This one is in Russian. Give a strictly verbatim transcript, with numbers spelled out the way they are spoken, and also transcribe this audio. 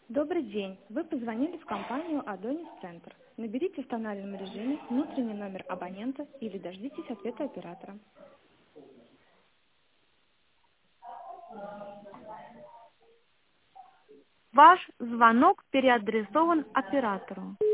Добрый день. Вы позвонили в компанию Адонис Центр. Наберите в тональном режиме внутренний номер абонента или дождитесь ответа оператора. Ваш звонок переадресован оператору.